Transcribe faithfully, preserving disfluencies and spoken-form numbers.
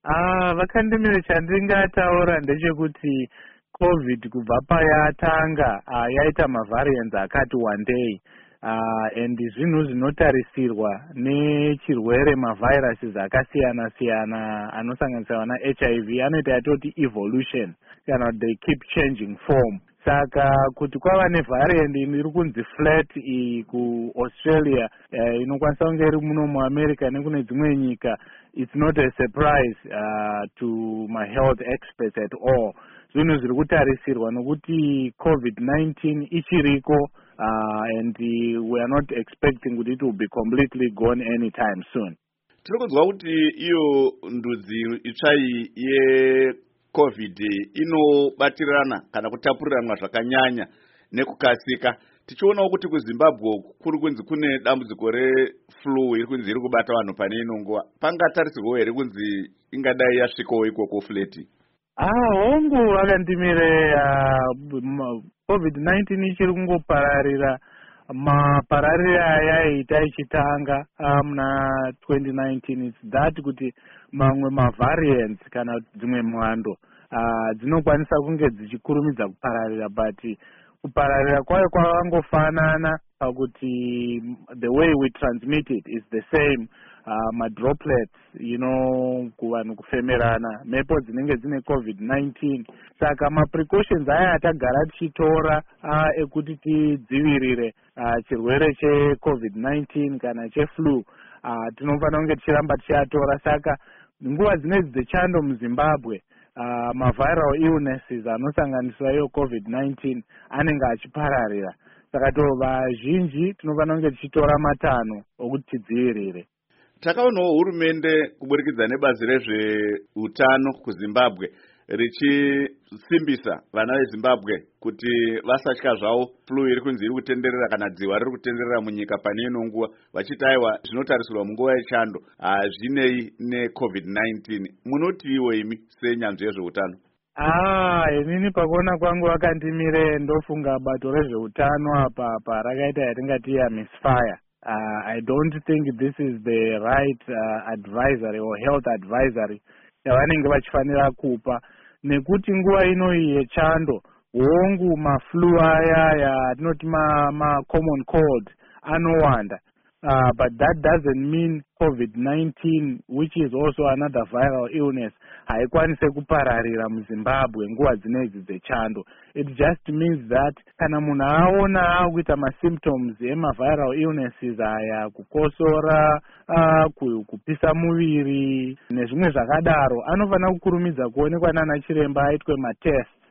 Ah, vakandimire chandingataura ndechekuti COVID kubva payatanga uh, yaita mavariants akati wandei uh, and zvinhu zvinotarisirwa nechirwere maviruses akasiyana siyana anosanganisira na H I V anoita yatoti evolution kana they keep changing form. Saka kuti kwava nevariant iri kunzi flat iyi kuAustralia uh, inokwanisa kunge iri muno muAmerica nekune dzimwe nyika, it's not a surprise uh, to my health experts at all. Zvinhu zviri kutarisirwa nokuti COVID nineteen ichiriko uh, and uh, we are not expecting kuti it will be completely gone anytime soon. Tiri kunzwa kuti iyo ndudzi itsvai ye COVID inobatirana kana kutapurirana zvakanyanya nekukasika. Tichionawo kuti kuZimbabwe kuri kunzi kune dambudziko reflu iri kunzi iri kubata vanhu pane ino nguva. Pangatarisirwa here kunzi ingadai yasvikawo ikoko fleti? Ah, hongu vakandimire uh, COVID nineteen ichiri kungopararira mapararire ayaita ichitanga muna um, twenty nineteen. It's that kuti mamwe mavariants kana dzimwe mhando uh, dzinokwanisa kunge dzichikurumidza kupararira, but kupararira kwayo kwakangofanana pakuti the way we transmit it is the same. Uh, ma droplets, you know, kuvanhu kufemerana mhepo dzinenge dzine COVID nineteen. Saka ma precautions aya atagara tichitora uh, ekuti tidzivirire uh, chirwere che COVID nineteen kana che flu uh, tinofanira kunge tichiramba tichiatora. Saka nguva dzinedzi dzechando muZimbabwe uh, ma viral illnesses anosanganisira iyo COVID nineteen anenge achipararira. Saka to vazhinji tinofanira kunge tichitora matanho okuti tidzivirire. Takaonawo hurumende kuburikidza nebazi rezveutano kuZimbabwe richisimbisa vana veZimbabwe kuti vasatya zvavo flu iri kunzi iri kutenderera kana dziwa riri kutenderera munyika pane ino nguva, vachiti aiwa zvinotarisirwa munguva yechando hazvinei neCovid nineteen. Munotiwo imi senyanzvi yezveutano? Ah, inini pakuona kwangu vakandimire ndofunga bato rezveutano apa apa rakaita yatingati ya misfire. Uh, I don't think this is the right uh, advisory or health advisory yavanenge vachifanira kupa, nekuti nguva ino yechando hongu maflu aya yatinoti ma, ma common cold anowanda. Uh, but that doesn't mean COVID nineteen, which is also another viral illness, haikwanise kupararira muZimbabwe nguva dzinedzi dzechando. It just means that kana munhu aona akuita ma-symptoms ema-viral illnesses aya, kukosora, uh, kupisa muviri nezvimwe zvakadaro, anofanira kukurumidza kuonekwa nana chiremba aitwe ma-test